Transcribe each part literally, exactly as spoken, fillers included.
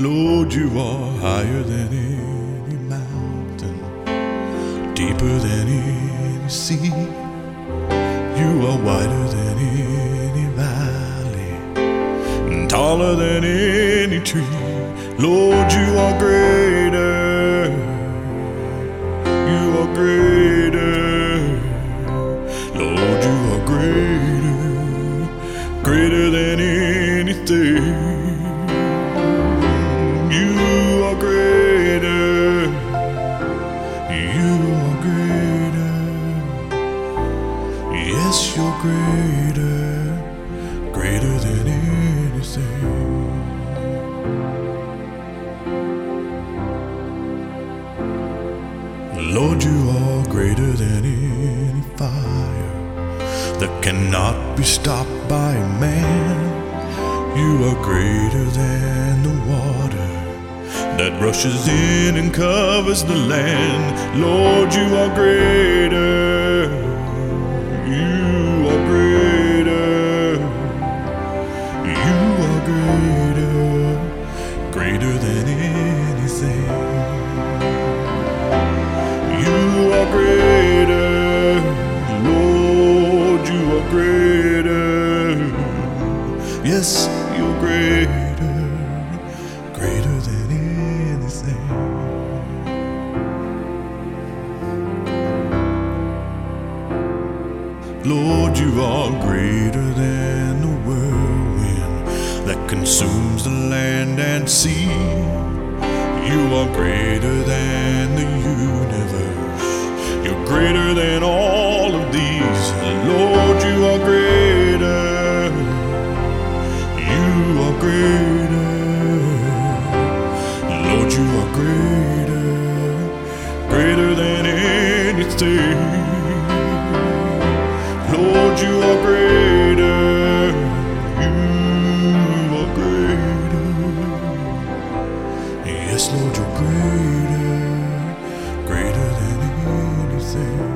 Lord, you are higher than any mountain, deeper than any sea. You are wider than any valley, and taller than any tree. Lord, you are greater. You are greater. Lord, you are greater. Greater than anything. Yes, you're greater, greater than anything. Lord, you are greater than any fire that cannot be stopped by man. You are greater than the water that rushes in and covers the land. Lord, you are greater. You are greater. You are greater. Greater than anything. You are greater. Lord, you are greater. Yes, you're greater. Greater than anything. Lord, you are greater than the whirlwind that consumes the land and sea. You are greater than the universe. You're greater than all of these. Lord, you are greater. You are greater. Lord, you are greater. Greater than anything. Lord, you are greater. You are greater. Yes, Lord, you're greater. Greater than anything.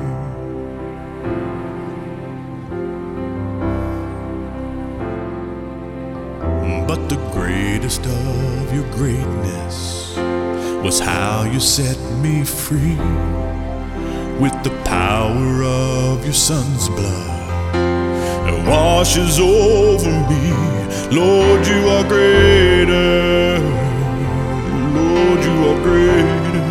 But the greatest of your greatness was how you set me free. With the power of your Son's blood, it washes over me. Lord, you are greater. Lord, you are greater.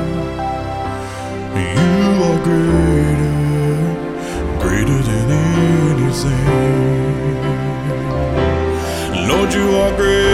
You are greater. Greater than anything. Lord, you are greater.